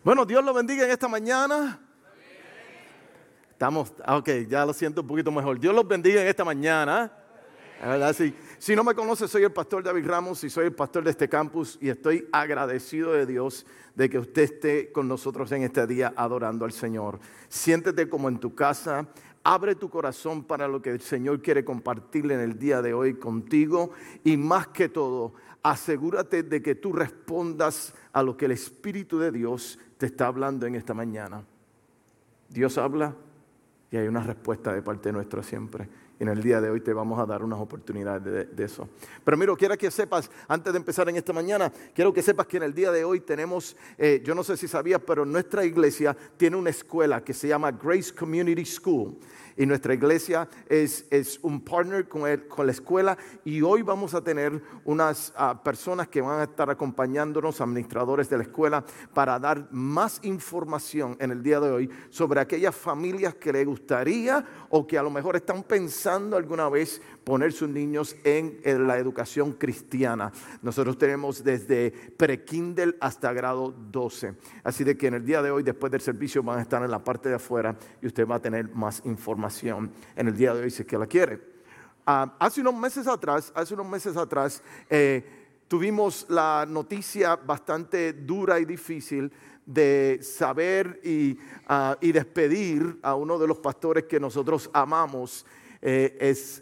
Bueno, Dios lo bendiga en esta mañana. Ya lo siento un poquito mejor. Dios los bendiga en esta mañana. ¿Verdad? Si no me conoce, soy el pastor David Ramos y soy el pastor de este campus y estoy agradecido de Dios de que usted esté con nosotros en este día adorando al Señor. Siéntete como en tu casa. Abre tu corazón para lo que el Señor quiere compartirle en el día de hoy contigo. Y más que todo, asegúrate de que tú respondas a lo que el Espíritu de Dios te está hablando en esta mañana. Dios habla y hay una respuesta de parte nuestra siempre. Y en el día de hoy te vamos a dar unas oportunidades de eso. Pero mira, quiero que sepas, antes de empezar en esta mañana, quiero que sepas que en el día de hoy tenemos, yo no sé si sabías, pero nuestra iglesia tiene una escuela que se llama Grace Community School. Y nuestra iglesia es un partner con la escuela. Y hoy vamos a tener unas personas que van a estar acompañándonos, administradores de la escuela, para dar más información en el día de hoy sobre aquellas familias que les gustaría o que a lo mejor están pensando alguna vez poner sus niños en la educación cristiana. Nosotros tenemos desde pre-kinder hasta grado 12. Así de que en el día de hoy, después del servicio, van a estar en la parte de afuera y usted va a tener más información en el día de hoy si es que la quiere. Hace unos meses atrás tuvimos la noticia bastante dura y difícil de saber y despedir a uno de los pastores que nosotros amamos. Él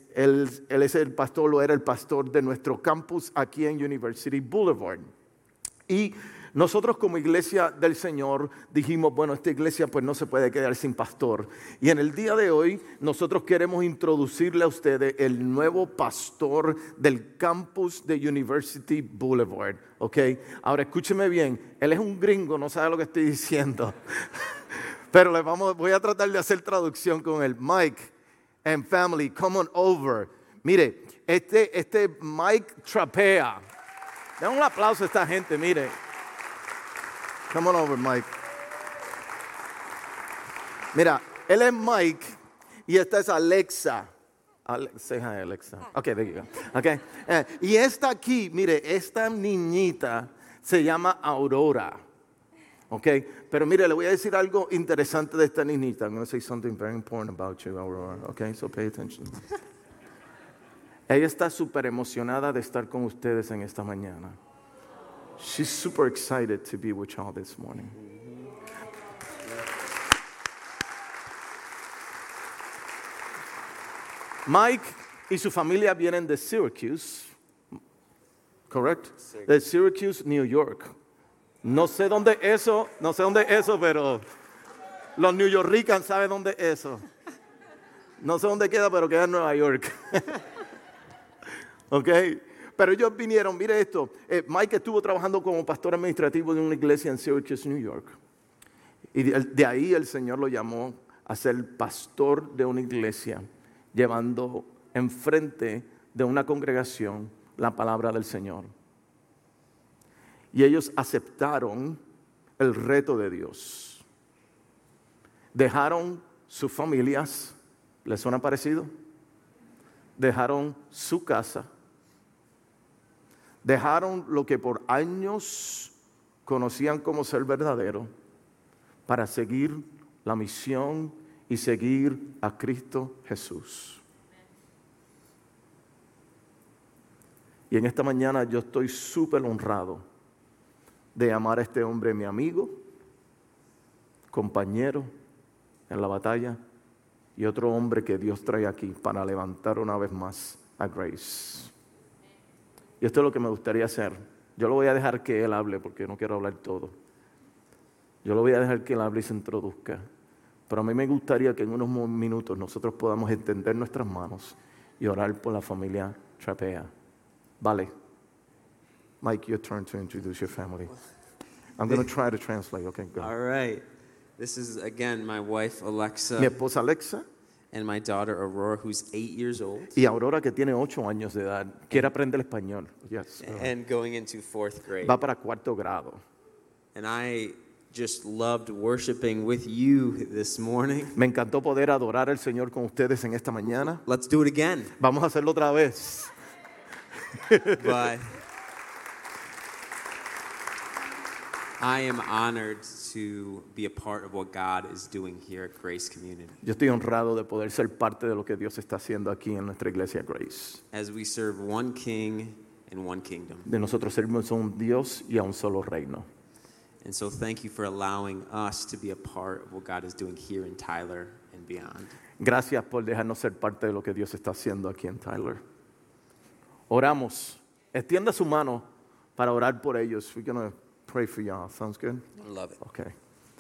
es el pastor, o era el pastor de nuestro campus aquí en University Boulevard. Y nosotros como iglesia del Señor dijimos, bueno, esta iglesia pues no se puede quedar sin pastor. Y en el día de hoy nosotros queremos introducirle a ustedes el nuevo pastor del campus de University Boulevard. ¿Ok? Ahora escúcheme bien, él es un gringo, no sabe lo que estoy diciendo. Pero voy a tratar de hacer traducción con él. Mike and family, come on over. Mire, este Mike Trapea. Den un aplauso a esta gente, mire. Come on over, Mike. Mira, él es Mike y esta es Alexa. Say hi, Alexa. Okay, there you go. Okay. Y esta aquí, mire, esta niñita se llama Aurora. Okay, pero mire, le voy a decir algo interesante de esta niñita. I'm going to say something very important about you, Aurora. Okay, so pay attention. Ella está súper emocionada de estar con ustedes en esta mañana. She's super excited to be with y'all this morning. Mike y su familia vienen de Syracuse, correct? De Syracuse, New York. No sé dónde es eso, pero los New Yorkers saben dónde es eso. No sé dónde queda, pero queda en Nueva York. ¿Ok? Pero ellos vinieron, mire esto, Mike estuvo trabajando como pastor administrativo de una iglesia en Syracuse, New York. Y de ahí el Señor lo llamó a ser pastor de una iglesia, llevando enfrente de una congregación la palabra del Señor. Y ellos aceptaron el reto de Dios. Dejaron sus familias, ¿les suena parecido? Dejaron su casa. Dejaron lo que por años conocían como ser verdadero para seguir la misión y seguir a Cristo Jesús. Y en esta mañana yo estoy súper honrado de llamar a este hombre mi amigo, compañero en la batalla y otro hombre que Dios trae aquí para levantar una vez más a Grace. Y esto es lo que me gustaría hacer. Yo lo voy a dejar que él hable porque no quiero hablar todo. Yo lo voy a dejar que él hable y se introduzca. Pero a mí me gustaría que en unos minutos nosotros podamos extender nuestras manos y orar por la familia Trapea. Vale. Mike, your turn to introduce your family. I'm going to try to translate. Okay, go. All right. This is, again, my wife, Alexa. Mi esposa Alexa. And my daughter, Aurora, who's 8 years old. Y Aurora, que tiene 8 años de edad, quiere aprender español. Yes. And going into 4th grade. Va para 4º grado. And I just loved worshiping with you this morning. Me encantó poder adorar al Señor con ustedes en esta mañana. Let's do it again. Vamos a hacerlo otra vez. But I am honored to be a part of what God is doing here at Grace Community. Yo estoy honrado de poder ser parte de lo que Dios está haciendo aquí en nuestra iglesia Grace. As we serve one King and one kingdom. De nosotros servimos a un Dios y a un solo reino. And so thank you for allowing us to be a part of what God is doing here in Tyler and beyond. Gracias por dejarnos ser parte de lo que Dios está haciendo aquí en Tyler. Oramos. Extienda su mano para orar por ellos. We're going to pray for y'all. Sounds good? Love it. Okay.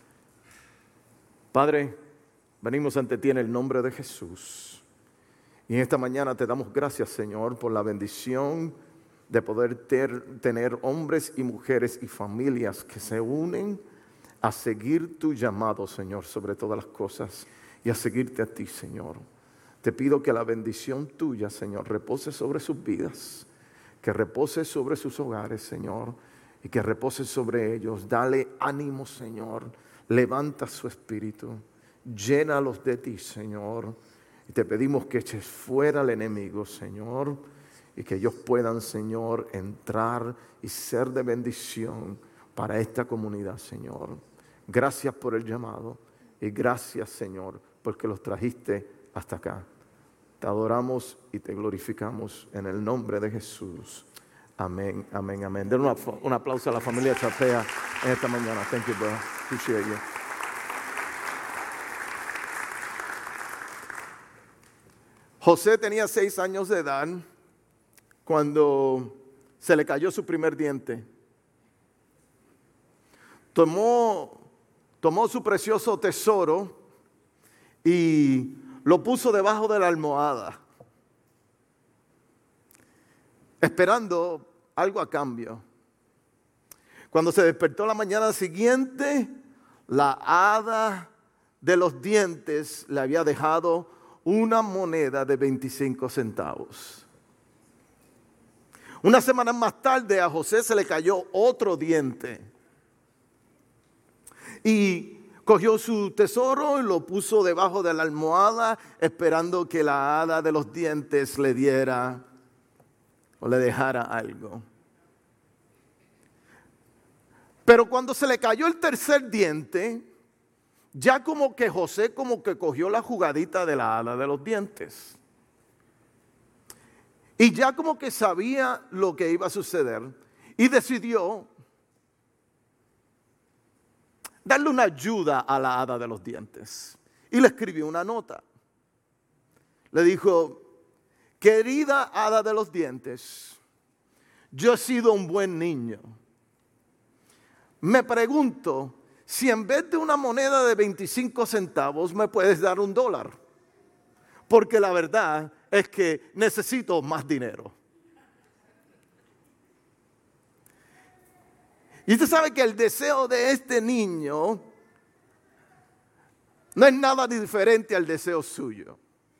Padre, venimos ante ti en el nombre de Jesús. Y en esta mañana te damos gracias, Señor, por la bendición de poder tener hombres y mujeres y familias que se unen a seguir tu llamado, Señor, sobre todas las cosas y a seguirte a ti, Señor. Te pido que la bendición tuya, Señor, repose sobre sus vidas, que repose sobre sus hogares, Señor, y que repose sobre ellos. Dale ánimo, Señor. Levanta su espíritu. Llénalos de ti, Señor. Y te pedimos que eches fuera al enemigo, Señor, y que ellos puedan, Señor, entrar y ser de bendición para esta comunidad, Señor. Gracias por el llamado y gracias, Señor, porque los trajiste hasta acá. Te adoramos y te glorificamos en el nombre de Jesús. Amén, amén, amén. Den un aplauso a la familia Chapea en esta mañana. Thank you, bro. Appreciate you. José tenía 6 años de edad cuando se le cayó su primer diente. Tomó su precioso tesoro y lo puso debajo de la almohada, esperando algo a cambio. Cuando se despertó la mañana siguiente, la hada de los dientes le había dejado una moneda de 25 centavos. Una semana más tarde a José se le cayó otro diente. Y cogió su tesoro y lo puso debajo de la almohada, esperando que la hada de los dientes le diera o le dejara algo. Pero cuando se le cayó el tercer diente, ya como que José cogió la jugadita de la hada de los dientes. Y ya como que sabía lo que iba a suceder y decidió darle una ayuda a la hada de los dientes. Y le escribió una nota. Le dijo: querida hada de los dientes, yo he sido un buen niño. Me pregunto si en vez de una moneda de 25 centavos me puedes dar $1. Porque la verdad es que necesito más dinero. Y usted sabe que el deseo de este niño no es nada diferente al deseo suyo.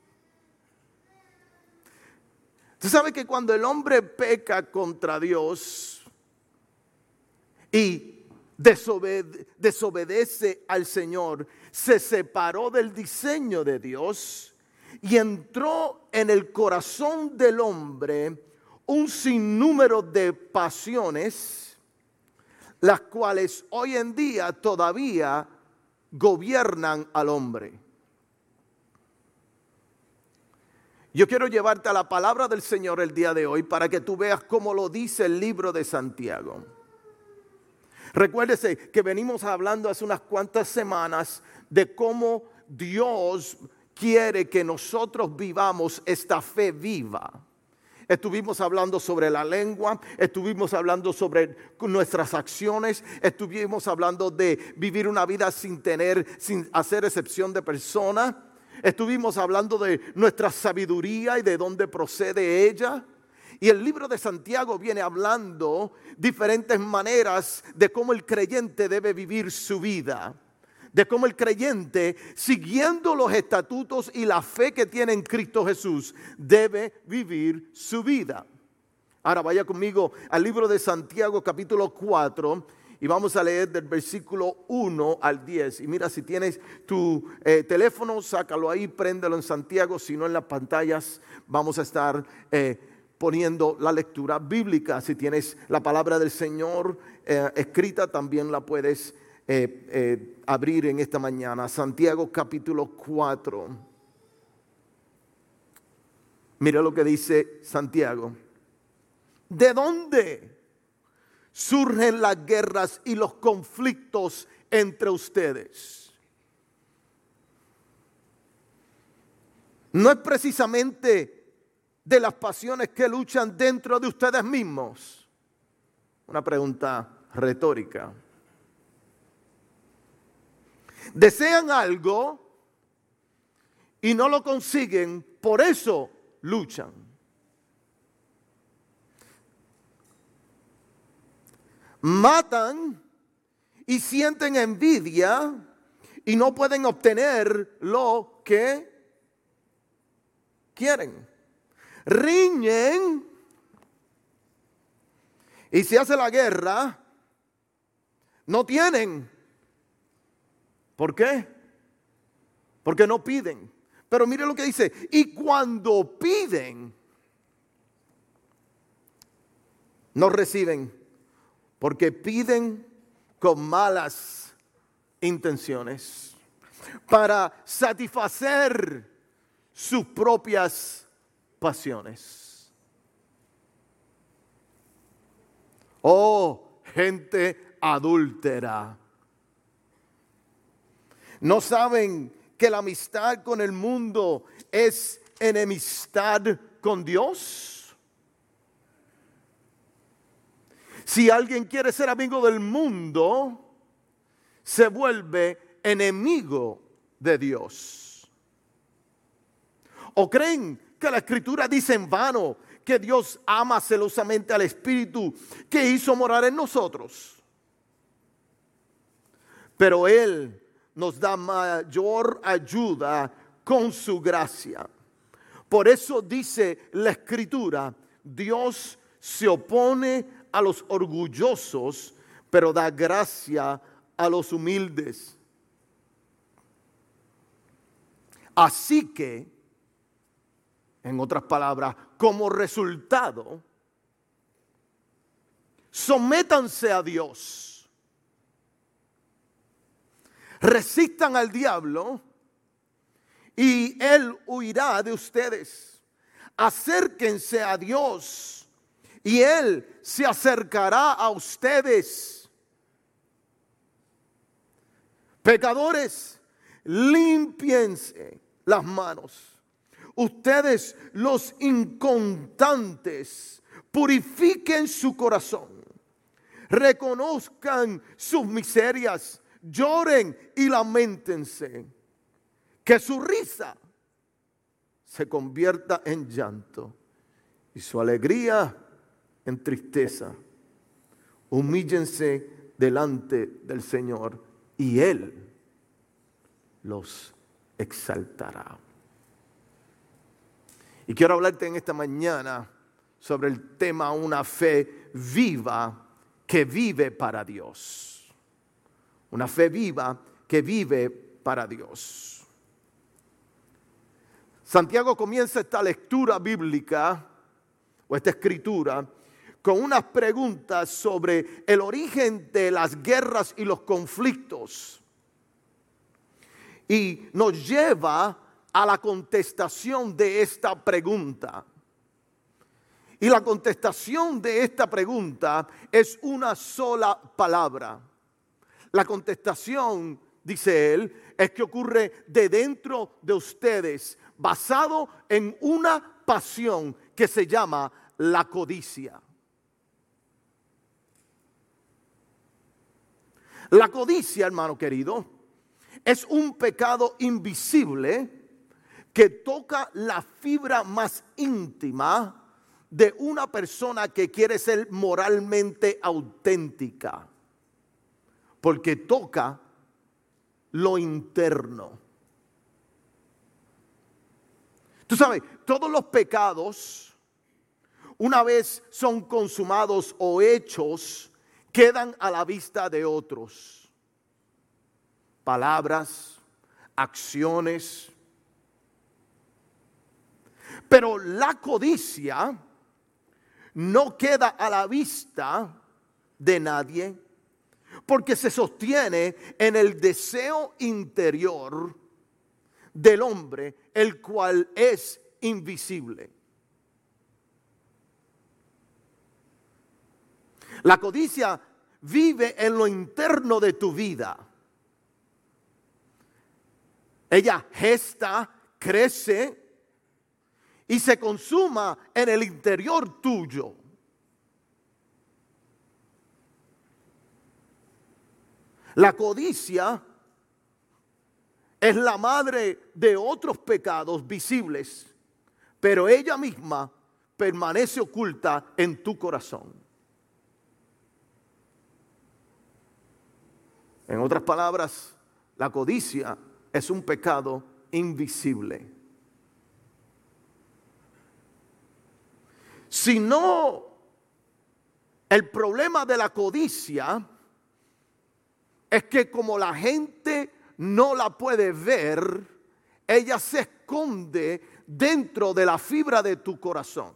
Usted sabe que cuando el hombre peca contra Dios y desobedece al Señor, se separó del diseño de Dios y entró en el corazón del hombre un sinnúmero de pasiones, las cuales hoy en día todavía gobiernan al hombre. Yo quiero llevarte a la palabra del Señor el día de hoy para que tú veas cómo lo dice el libro de Santiago. Recuérdese que venimos hablando hace unas cuantas semanas de cómo Dios quiere que nosotros vivamos esta fe viva. Estuvimos hablando sobre la lengua, estuvimos hablando sobre nuestras acciones, estuvimos hablando de vivir una vida sin hacer excepción de persona. Estuvimos hablando de nuestra sabiduría y de dónde procede ella. Y el libro de Santiago viene hablando diferentes maneras de cómo el creyente debe vivir su vida. De cómo el creyente, siguiendo los estatutos y la fe que tiene en Cristo Jesús, debe vivir su vida. Ahora vaya conmigo al libro de Santiago capítulo 4 y vamos a leer del versículo 1 al 10. Y mira, si tienes tu teléfono, sácalo ahí, préndelo en Santiago. Si no, en las pantallas vamos a estar poniendo la lectura bíblica. Si tienes la palabra del Señor escrita, también la puedes abrir en esta mañana. Santiago capítulo 4. Mira lo que dice Santiago. ¿De dónde surgen las guerras y los conflictos entre ustedes? No es precisamente de las pasiones que luchan dentro de ustedes mismos. Una pregunta retórica. Desean algo y no lo consiguen, por eso luchan. Matan y sienten envidia y no pueden obtener lo que quieren. Riñen y se hace la guerra. No tienen. ¿Por qué? Porque no piden. Pero mire lo que dice. Y cuando piden, no reciben. Porque piden con malas intenciones para satisfacer sus propias pasiones. Oh, gente adúltera. ¿No saben que la amistad con el mundo es enemistad con Dios? Si alguien quiere ser amigo del mundo, se vuelve enemigo de Dios. ¿O creen que la Escritura dice en vano que Dios ama celosamente al Espíritu que hizo morar en nosotros? Pero Él nos da mayor ayuda con su gracia. Por eso dice la Escritura, Dios se opone a los orgullosos, pero da gracia a los humildes. Así que, en otras palabras, como resultado, sométanse a Dios. Resistan al diablo y él huirá de ustedes. Acérquense a Dios y Él se acercará a ustedes. Pecadores, límpiense las manos. Ustedes, los inconstantes, purifiquen su corazón. Reconozcan sus miserias, lloren y lamentense. Que su risa se convierta en llanto y su alegría en tristeza. Humíllense delante del Señor y Él los exaltará. Y quiero hablarte en esta mañana sobre el tema una fe viva que vive para Dios. Una fe viva que vive para Dios. Santiago comienza esta lectura bíblica o esta escritura con unas preguntas sobre el origen de las guerras y los conflictos. Y nos lleva a la contestación de esta pregunta. Y la contestación de esta pregunta es una sola palabra. La contestación, dice él, es que ocurre de dentro de ustedes, basado en una pasión que se llama la codicia. La codicia, hermano querido, es un pecado invisible que toca la fibra más íntima de una persona que quiere ser moralmente auténtica, porque toca lo interno. Tú sabes, todos los pecados, una vez son consumados o hechos, quedan a la vista de otros. Palabras, acciones. Pero la codicia no queda a la vista de nadie, porque se sostiene en el deseo interior del hombre, el cual es invisible. La codicia vive en lo interno de tu vida. Ella gesta, crece y se consuma en el interior tuyo. La codicia es la madre de otros pecados visibles, pero ella misma permanece oculta en tu corazón. En otras palabras, la codicia es un pecado invisible. Si no, el problema de la codicia es que como la gente no la puede ver, ella se esconde dentro de la fibra de tu corazón.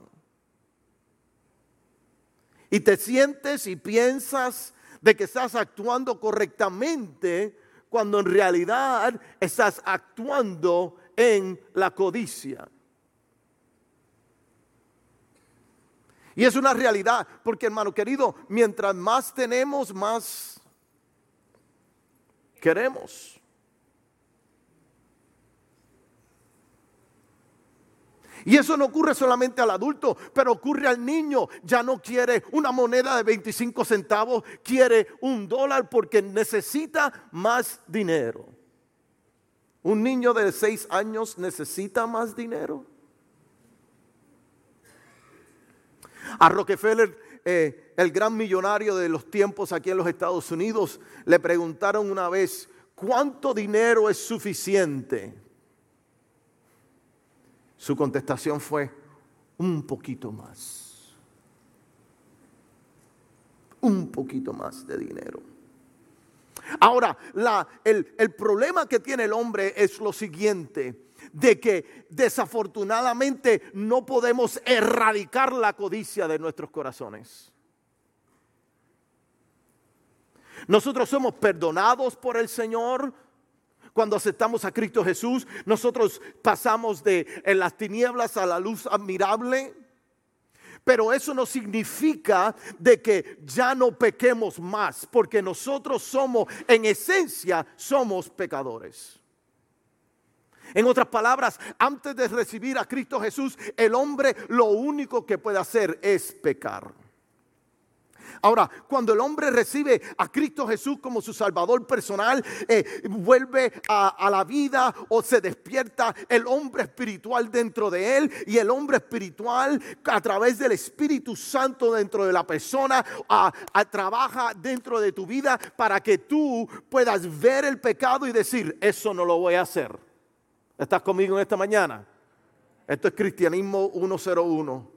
Y te sientes y piensas de que estás actuando correctamente cuando en realidad estás actuando en la codicia. Y es una realidad, porque hermano querido, mientras más tenemos, más queremos. Y eso no ocurre solamente al adulto, pero ocurre al niño. Ya no quiere una moneda de 25 centavos, quiere $1 porque necesita más dinero. ¿Un niño de 6 años necesita más dinero? A Rockefeller, el gran millonario de los tiempos aquí en los Estados Unidos, le preguntaron una vez, ¿cuánto dinero es suficiente? Su contestación fue, un poquito más. Un poquito más de dinero. Ahora, el problema que tiene el hombre es lo siguiente, de que desafortunadamente no podemos erradicar la codicia de nuestros corazones. Nosotros somos perdonados por el Señor. Cuando aceptamos a Cristo Jesús, nosotros pasamos de las tinieblas a la luz admirable. Pero eso no significa de que ya no pequemos más, porque nosotros somos, en esencia, somos pecadores. En otras palabras, antes de recibir a Cristo Jesús, el hombre lo único que puede hacer es pecar. Ahora, cuando el hombre recibe a Cristo Jesús como su Salvador personal, vuelve a la vida o se despierta el hombre espiritual dentro de él, y el hombre espiritual a través del Espíritu Santo dentro de la persona trabaja dentro de tu vida para que tú puedas ver el pecado y decir, eso no lo voy a hacer. ¿Estás conmigo en esta mañana? Esto es Cristianismo 101.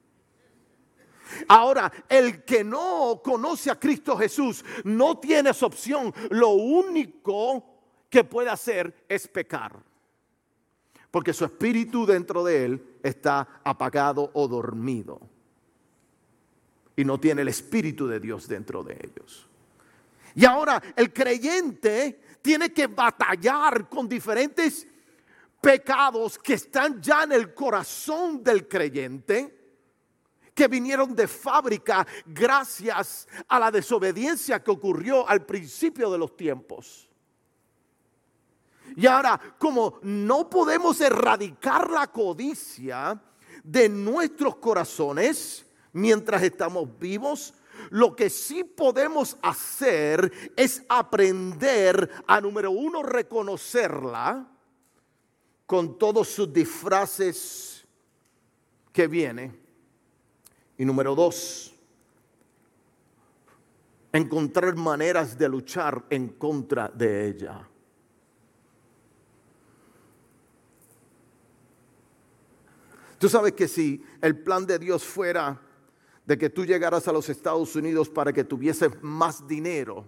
Ahora, el que no conoce a Cristo Jesús no tiene esa opción. Lo único que puede hacer es pecar, porque su espíritu dentro de él está apagado o dormido y no tiene el Espíritu de Dios dentro de ellos. Y ahora el creyente tiene que batallar con diferentes pecados que están ya en el corazón del creyente, que vinieron de fábrica gracias a la desobediencia que ocurrió al principio de los tiempos. Y ahora, como no podemos erradicar la codicia de nuestros corazones mientras estamos vivos, lo que sí podemos hacer es aprender a, número 1, reconocerla con todos sus disfraces que viene. Y número 2, encontrar maneras de luchar en contra de ella. Tú sabes que si el plan de Dios fuera de que tú llegaras a los Estados Unidos para que tuvieses más dinero,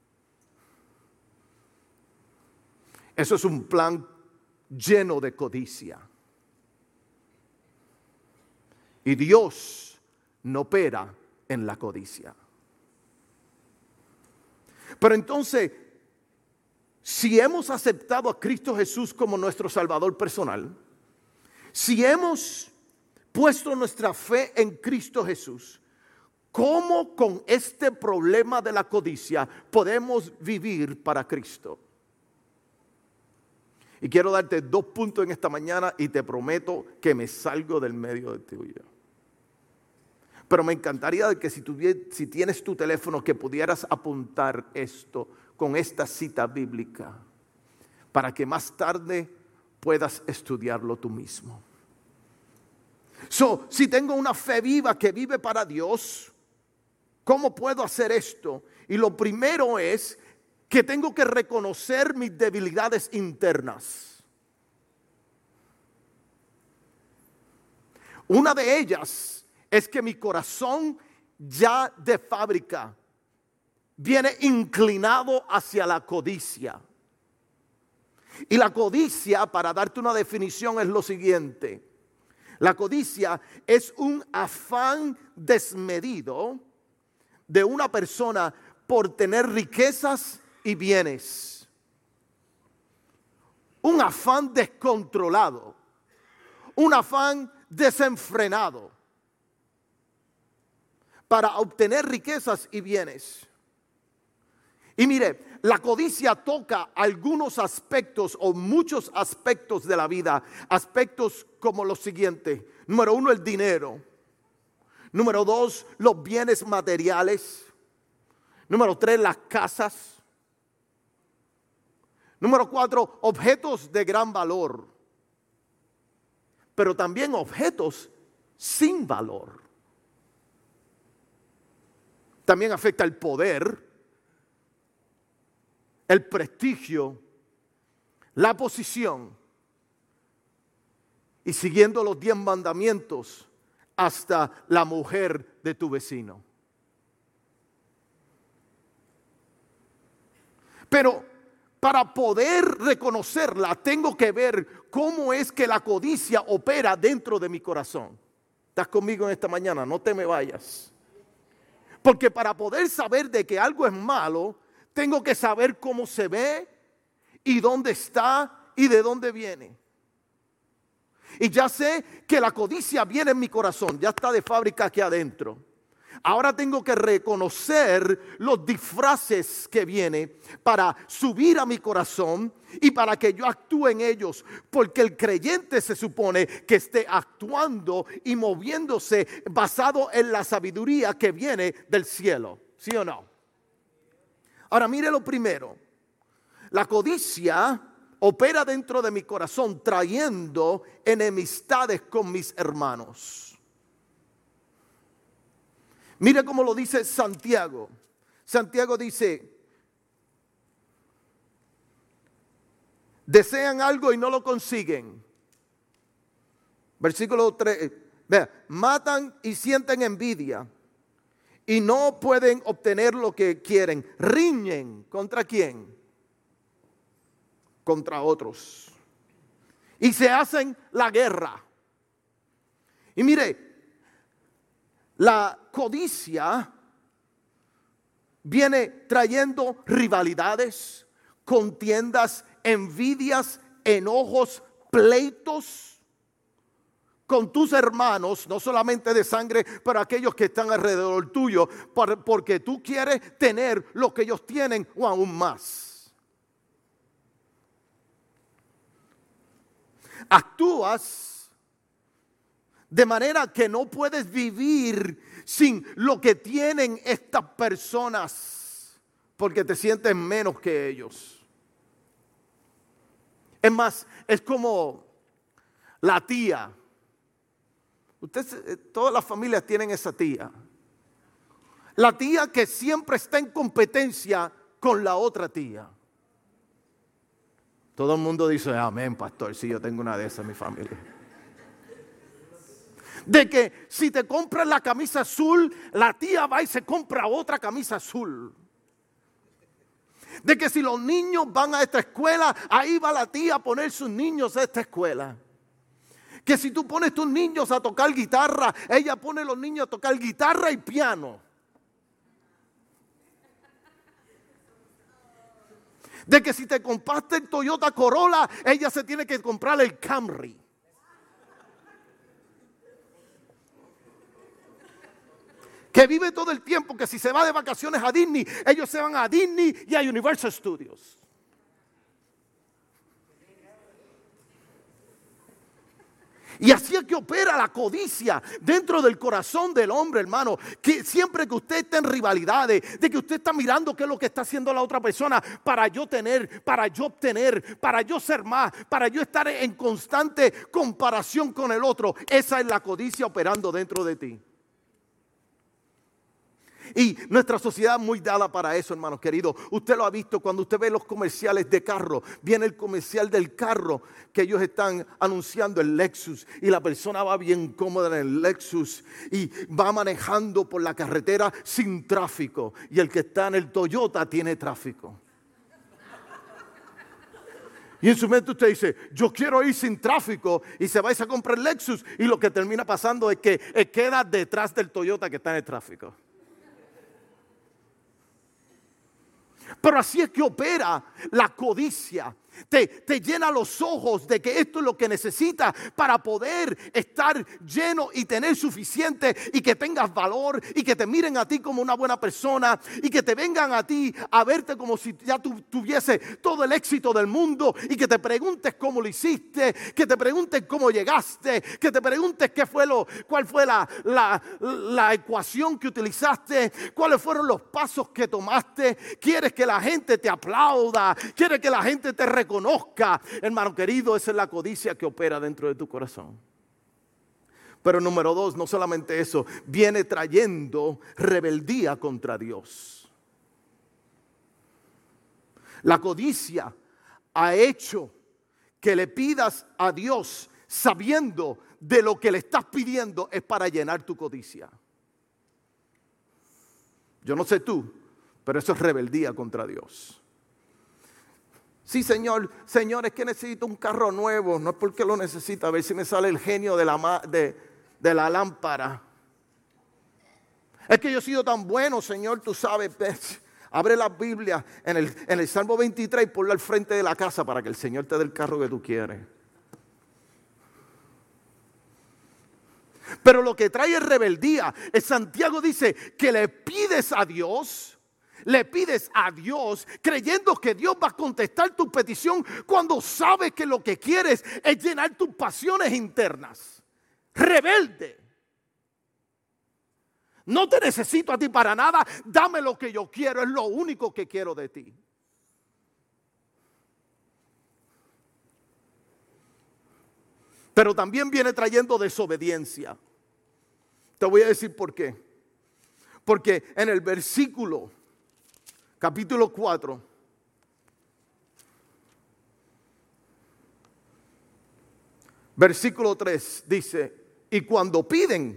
eso es un plan lleno de codicia. Y Dios no opera en la codicia. Pero entonces, si hemos aceptado a Cristo Jesús como nuestro Salvador personal, si hemos puesto nuestra fe en Cristo Jesús, ¿cómo con este problema de la codicia podemos vivir para Cristo? Y quiero darte 2 puntos en esta mañana y te prometo que me salgo del medio de tuyo. Pero me encantaría que si tienes tu teléfono que pudieras apuntar esto con esta cita bíblica para que más tarde puedas estudiarlo tú mismo. Si tengo una fe viva que vive para Dios, ¿cómo puedo hacer esto? Y lo primero es que tengo que reconocer mis debilidades internas. Una de ellas es que mi corazón ya de fábrica viene inclinado hacia la codicia. Y la codicia, para darte una definición, es lo siguiente. La codicia es un afán desmedido de una persona por tener riquezas y bienes. Un afán descontrolado, un afán desenfrenado para obtener riquezas y bienes. Y mire, la codicia toca algunos aspectos o muchos aspectos de la vida. Aspectos como los siguientes. Número 1, el dinero. Número 2, los bienes materiales. Número 3, las casas. Número 4, objetos de gran valor. Pero también objetos sin valor. También afecta el poder, el prestigio, la posición. Y siguiendo los 10 mandamientos, hasta la mujer de tu vecino. Pero para poder reconocerla, tengo que ver cómo es que la codicia opera dentro de mi corazón. ¿Estás conmigo en esta mañana? No te me vayas. Porque para poder saber de que algo es malo, tengo que saber cómo se ve y dónde está y de dónde viene. Y ya sé que la codicia viene en mi corazón, ya está de fábrica aquí adentro. Ahora tengo que reconocer los disfraces que vienen para subir a mi corazón y para que yo actúe en ellos. Porque el creyente se supone que esté actuando y moviéndose basado en la sabiduría que viene del cielo. ¿Sí o no? Ahora mire lo primero. La codicia opera dentro de mi corazón trayendo enemistades con mis hermanos. Mire cómo lo dice Santiago. Santiago dice, desean algo y no lo consiguen. Versículo 3, vea, matan y sienten envidia y no pueden obtener lo que quieren. Riñen, ¿contra quién? Contra otros. Y se hacen la guerra. Y mire, la codicia viene trayendo rivalidades, contiendas, envidias, enojos, pleitos con tus hermanos, no solamente de sangre, pero aquellos que están alrededor tuyo, porque tú quieres tener lo que ellos tienen o aún más. Actúas de manera que no puedes vivir sin lo que tienen estas personas, porque te sientes menos que ellos. Es más, es como la tía. Todas las familias tienen esa tía. La tía que siempre está en competencia con la otra tía. Todo el mundo dice, amén, pastor, sí, yo tengo una de esas en mi familia. De que si te compras la camisa azul, la tía va y se compra otra camisa azul. De que si los niños van a esta escuela, ahí va la tía a poner sus niños a esta escuela. Que si tú pones tus niños a tocar guitarra, ella pone los niños a tocar guitarra y piano. De que si te compraste el Toyota Corolla, ella se tiene que comprar el Camry. Que vive todo el tiempo, que si se va de vacaciones a Disney, ellos se van a Disney y a Universal Studios. Y así es que opera la codicia dentro del corazón del hombre, hermano. Que siempre que usted está en rivalidades, de que usted está mirando qué es lo que está haciendo la otra persona para yo tener, para yo obtener, para yo ser más, para yo estar en constante comparación con el otro. Esa es la codicia operando dentro de ti. Y nuestra sociedad es muy dada para eso, hermanos queridos. Usted lo ha visto cuando usted ve los comerciales de carro. Viene el comercial del carro que ellos están anunciando, el Lexus. Y la persona va bien cómoda en el Lexus y va manejando por la carretera sin tráfico. Y el que está en el Toyota tiene tráfico. Y en su mente usted dice, yo quiero ir sin tráfico, y se va y se compra el Lexus. Y lo que termina pasando es que queda detrás del Toyota que está en el tráfico. Pero así es que opera la codicia. Te llena los ojos de que esto es lo que necesitas para poder estar lleno y tener suficiente, y que tengas valor, y que te miren a ti como una buena persona, y que te vengan a ti a verte como si ya tuviese todo el éxito del mundo, y que te preguntes cómo lo hiciste, que te preguntes cómo llegaste, que te preguntes cuál fue la ecuación que utilizaste, cuáles fueron los pasos que tomaste. Quieres que la gente te aplauda, quieres que la gente te reconozca. Hermano querido, esa es la codicia que opera dentro de tu corazón. Pero número 2, no solamente eso, viene trayendo rebeldía contra Dios. La codicia ha hecho que le pidas a Dios sabiendo de lo que le estás pidiendo es para llenar tu codicia. Yo no sé tú, pero eso es rebeldía contra Dios. Sí, Señor, es que necesito un carro nuevo. No es porque lo necesito, a ver si me sale el genio de la lámpara. Es que yo he sido tan bueno, Señor, tú sabes. Abre la Biblia en el Salmo 23 y ponla al frente de la casa para que el Señor te dé el carro que tú quieres. Pero lo que trae es rebeldía. Santiago dice que le pides a Dios creyendo que Dios va a contestar tu petición cuando sabes que lo que quieres es llenar tus pasiones internas. Rebelde. No te necesito a ti para nada, dame lo que yo quiero, es lo único que quiero de ti. Pero también viene trayendo desobediencia. Te voy a decir por qué. Porque en el versículo capítulo 4, versículo 3 dice, y cuando piden,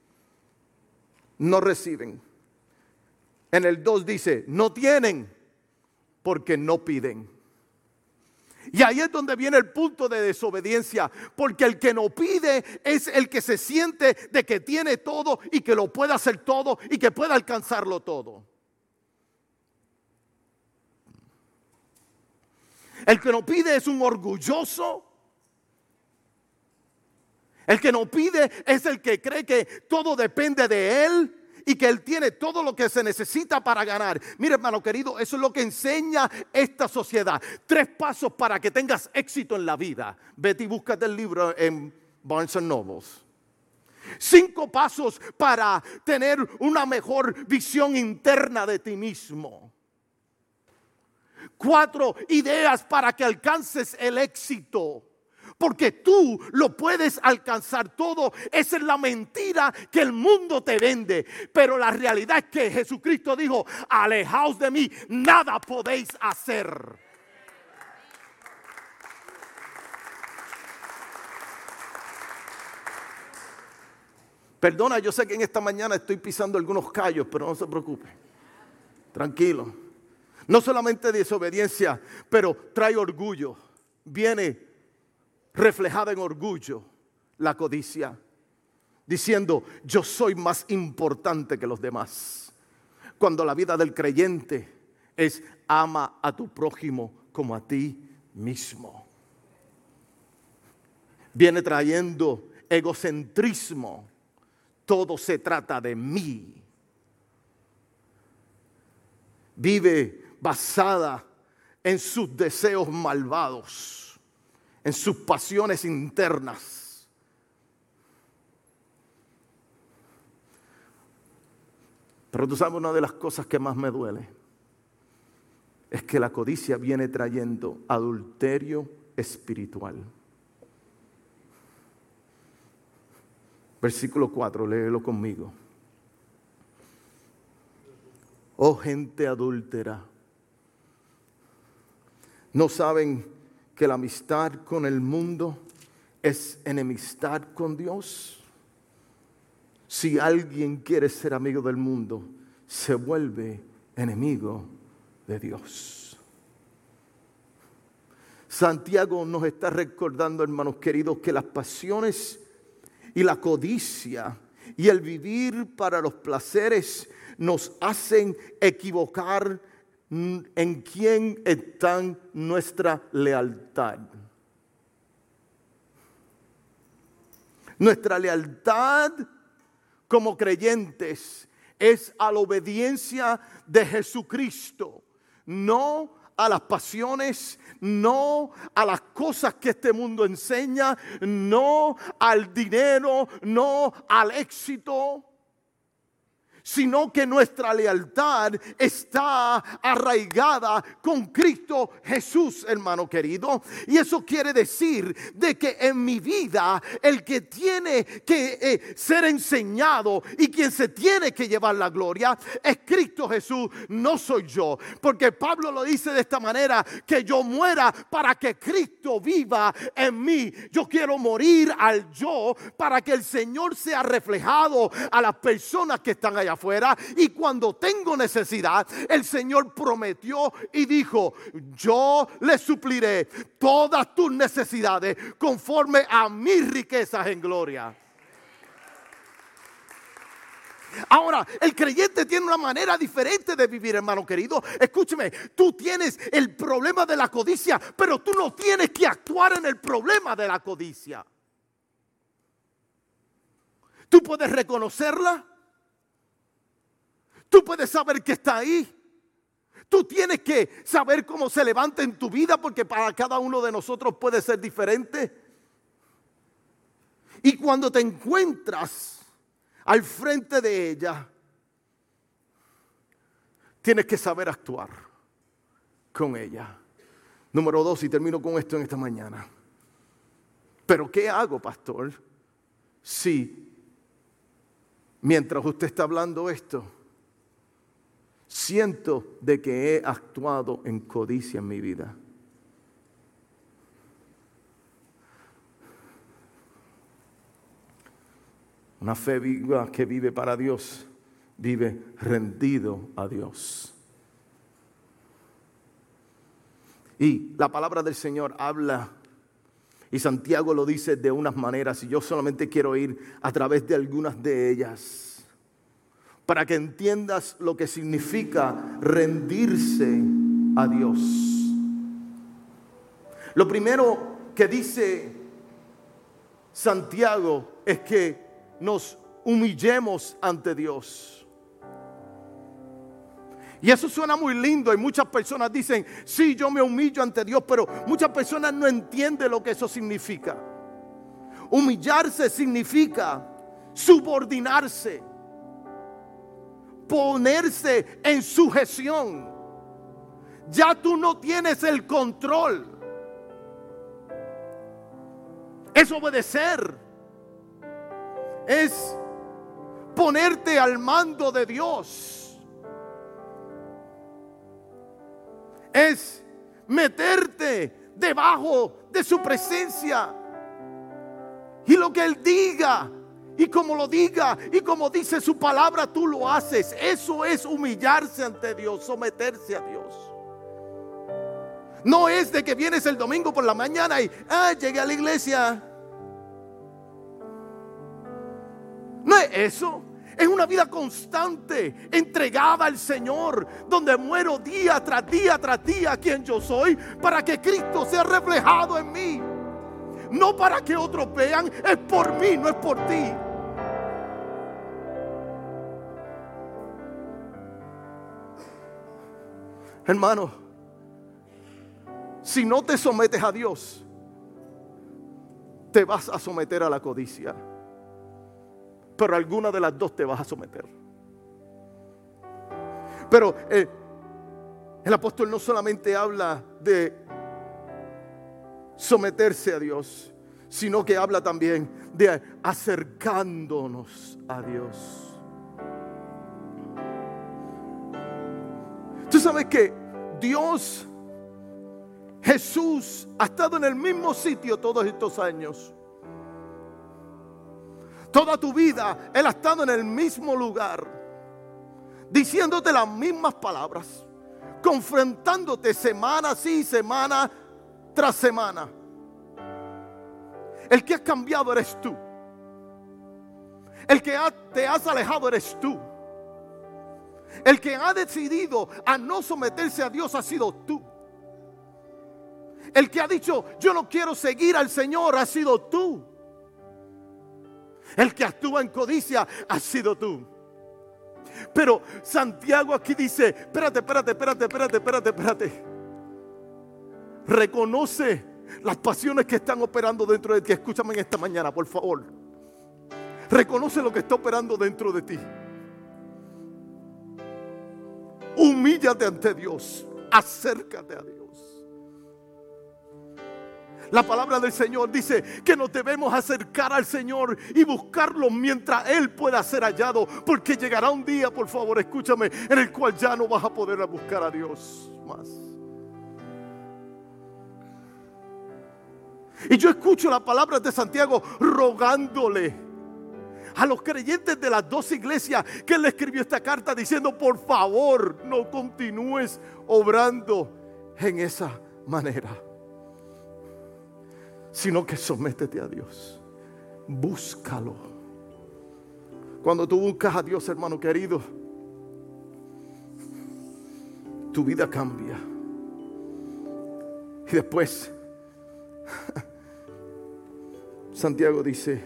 no reciben. En el 2 dice, no tienen porque no piden. Y ahí es donde viene el punto de desobediencia, porque el que no pide es el que se siente de que tiene todo y que lo puede hacer todo y que puede alcanzarlo todo. El que no pide es un orgulloso. El que no pide es el que cree que todo depende de él y que él tiene todo lo que se necesita para ganar. Mire, hermano querido, eso es lo que enseña esta sociedad. 3 pasos para que tengas éxito en la vida. Vete y búscate el libro en Barnes & Noble. 5 pasos para tener una mejor visión interna de ti mismo. 4 ideas para que alcances el éxito. Porque tú lo puedes alcanzar todo. Esa es la mentira que el mundo te vende. Pero la realidad es que Jesucristo dijo, alejaos de mí, nada podéis hacer. Perdona, yo sé que en esta mañana estoy pisando algunos callos, pero no se preocupe. Tranquilo. No solamente desobediencia, pero trae orgullo. Viene reflejada en orgullo la codicia, diciendo, yo soy más importante que los demás. Cuando la vida del creyente es ama a tu prójimo como a ti mismo. Viene trayendo egocentrismo. Todo se trata de mí. Vive basada en sus deseos malvados, en sus pasiones internas. Pero tú sabes, una de las cosas que más me duele es que la codicia viene trayendo adulterio espiritual. Versículo 4, léelo conmigo. Oh gente adúltera, ¿no saben que la amistad con el mundo es enemistad con Dios? Si alguien quiere ser amigo del mundo, se vuelve enemigo de Dios. Santiago nos está recordando, hermanos queridos, que las pasiones y la codicia y el vivir para los placeres nos hacen equivocar en quién está nuestra lealtad. Nuestra lealtad como creyentes es a la obediencia de Jesucristo, no a las pasiones, no a las cosas que este mundo enseña, no al dinero, no al éxito, sino que nuestra lealtad está arraigada con Cristo Jesús, hermano querido. Y eso quiere decir de que en mi vida el que tiene que ser enseñado y quien se tiene que llevar la gloria es Cristo Jesús, no soy yo. Porque Pablo lo dice de esta manera, que yo muera para que Cristo viva en mí. Yo quiero morir al yo para que el Señor sea reflejado a las personas que están allá afuera. Y cuando tengo necesidad, el Señor prometió y dijo, yo le supliré todas tus necesidades conforme a mis riquezas en gloria. Ahora, el creyente tiene una manera diferente de vivir, hermano querido. Escúcheme, tú tienes el problema de la codicia, pero tú no tienes que actuar en el problema de la codicia. Tú puedes reconocerla. Tú puedes saber que está ahí. Tú tienes que saber cómo se levanta en tu vida, porque para cada uno de nosotros puede ser diferente. Y cuando te encuentras al frente de ella, tienes que saber actuar con ella. Número 2, y termino con esto en esta mañana. ¿Pero qué hago, pastor? Si mientras usted está hablando esto, siento de que he actuado en codicia en mi vida. Una fe viva que vive para Dios, vive rendido a Dios. Y la palabra del Señor habla, y Santiago lo dice de unas maneras, y yo solamente quiero ir a través de algunas de ellas, para que entiendas lo que significa rendirse a Dios. Lo primero que dice Santiago es que nos humillemos ante Dios. Y eso suena muy lindo y muchas personas dicen, sí, yo me humillo ante Dios, pero muchas personas no entienden lo que eso significa. Humillarse significa subordinarse, ponerse en sujeción. Ya tú no tienes el control. Es obedecer. Es ponerte al mando de Dios. Es meterte debajo de su presencia. Y lo que Él diga, y como lo diga, y como dice su palabra, tú lo haces. Eso es humillarse ante Dios, someterse a Dios. No es de que vienes el domingo por la mañana y llegué a la iglesia. eso? Es una vida constante, entregada al Señor, donde muero día tras día tras día a quien yo soy, para que Cristo sea reflejado en mí. No para que otros vean, es por mí, no es por ti. Hermano, si no te sometes a Dios, te vas a someter a la codicia. Pero alguna de las dos te vas a someter. Pero el apóstol no solamente habla de someterse a Dios, sino que habla también de acercándonos a Dios. Tú sabes que Dios, Jesús, ha estado en el mismo sitio todos estos años. Toda tu vida Él ha estado en el mismo lugar, diciéndote las mismas palabras, confrontándote semana sí, semana tras semana. El que has cambiado eres tú. El que te has alejado eres tú. El que ha decidido a no someterse a Dios ha sido tú. El que ha dicho yo no quiero seguir al Señor ha sido tú. El que actúa en codicia ha sido tú. Pero Santiago aquí dice, espérate. Reconoce las pasiones que están operando dentro de ti. Escúchame en esta mañana, por favor. Reconoce lo que está operando dentro de ti. Humíllate ante Dios. Acércate a Dios. La palabra del Señor dice que nos debemos acercar al Señor y buscarlo mientras Él pueda ser hallado. Porque llegará un día, por favor, escúchame, en el cual ya no vas a poder buscar a Dios más. Y yo escucho las palabras de Santiago rogándole a los creyentes de las dos iglesias que Él le escribió esta carta diciendo, por favor, no continúes obrando en esa manera, sino que sométete a Dios. Búscalo. Cuando tú buscas a Dios, hermano querido, tu vida cambia. Y después Santiago dice,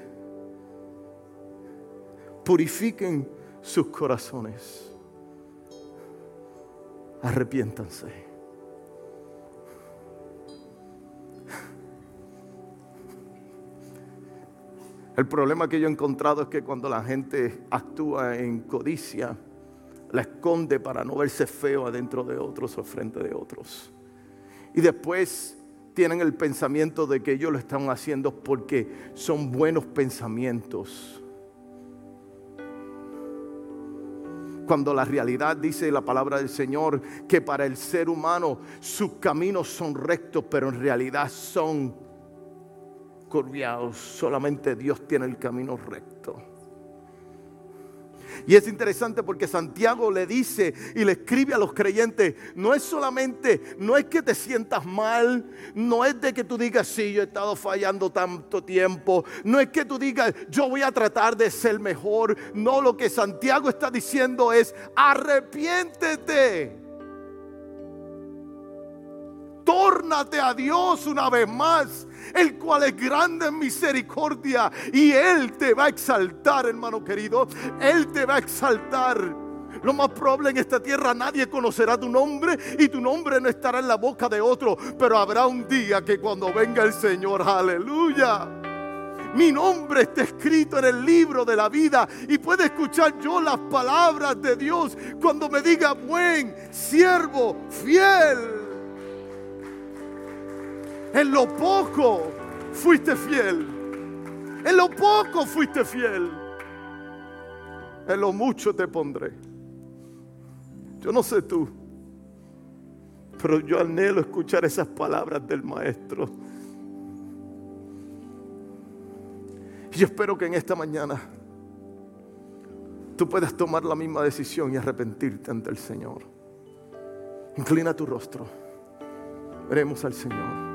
purifiquen sus corazones, arrepiéntanse. El problema que yo he encontrado es que cuando la gente actúa en codicia, la esconde para no verse feo adentro de otros o frente de otros. Y después tienen el pensamiento de que ellos lo están haciendo porque son buenos pensamientos. Cuando la realidad dice la palabra del Señor que para el ser humano sus caminos son rectos, pero en realidad son curviados. Solamente Dios tiene el camino recto. Y es interesante porque Santiago le dice y le escribe a los creyentes, no es que te sientas mal, no es de que tú digas, sí, yo he estado fallando tanto tiempo, no es que tú digas, yo voy a tratar de ser mejor. No, lo que Santiago está diciendo es, arrepiéntete. Tórnate a Dios una vez más, el cual es grande en misericordia, y Él te va a exaltar, hermano querido. Él te va a exaltar. Lo más probable en esta tierra nadie conocerá tu nombre y tu nombre no estará en la boca de otro, pero habrá un día que cuando venga el Señor, aleluya, mi nombre está escrito en el libro de la vida y puedo escuchar yo las palabras de Dios cuando me diga, buen siervo fiel. En lo poco fuiste fiel. En lo poco fuiste fiel. En lo mucho te pondré. Yo no sé tú, pero yo anhelo escuchar esas palabras del Maestro. Y yo espero que en esta mañana tú puedas tomar la misma decisión y arrepentirte ante el Señor. Inclina tu rostro. Veremos al Señor.